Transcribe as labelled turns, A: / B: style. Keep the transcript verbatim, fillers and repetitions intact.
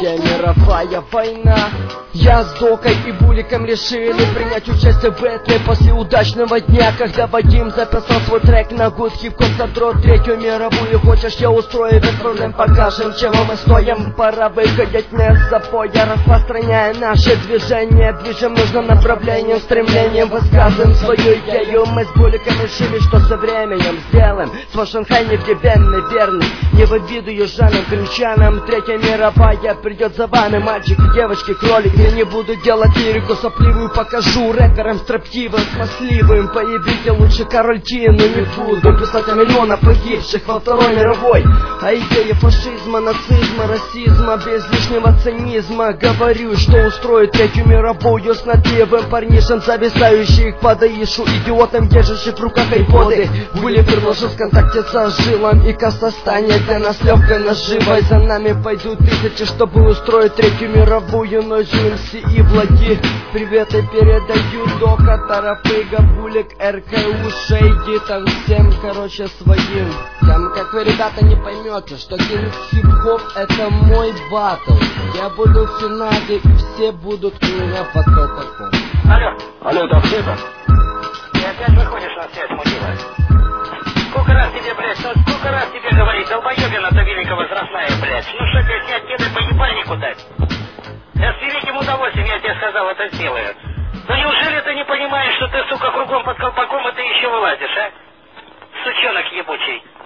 A: Третья мировая война. Я с Докой и Буликом решили принять участие в этой после удачного дня, когда Вадим записал свой трек на Good Hip Hop задрот. Третью мировую хочешь, я устрою, без проблем покажем, чего мы стоим. Пора выходить не с запоя, распространяя наше движение. Движем нужным направлением, стремлением, высказываем свою идею. Мы с Буликом решили, что со временем сделаем свой Шанхай неприбенный, верный, не в обиду южанам, крымчанам. Третья мировая придет за вами, мальчики, девочки, кролик. Я не буду делать лирику сопливую, покажу рэперам строптивым, смазливым. Поебите лучше Кароль Ди, но не буду писать о миллионах погибших во Второй мировой. А идея фашизма, нацизма, расизма, без лишнего цинизма. Говорю, что устроит Третью мировую с надлевым парнишем, зависающих под Аишу, идиотом, держащих в руках айподы. Были предложил ВКонтакте со жилом, и касса станет для нас легкой наживой. За нами пойдут тысячи, чтобы устроить Третью мировую, но Джинси и Влади приветы передаю. Дока, Тарафыга, Булик, РКУ, Шейди, там всем, короче, своим. Там, как вы, ребята, не поймете, что хип-хоп это мой батл. Я буду в финале, и все будут у меня под колпаком.
B: Алло.
C: Алло, да где там?
B: Ты опять выходишь на связь, мудила? Сколько раз тебе, блядь, ну сколько раз тебе говорить, долбоебина-то великовозрастная, блядь. Ну что тебе снять деда по ебальнику дать? Я с великим удовольствием, я тебе сказал, это сделаю. Ну неужели ты не понимаешь, что ты, сука, кругом под колпаком, и ты еще вылазишь, а? Сучонок ебучий.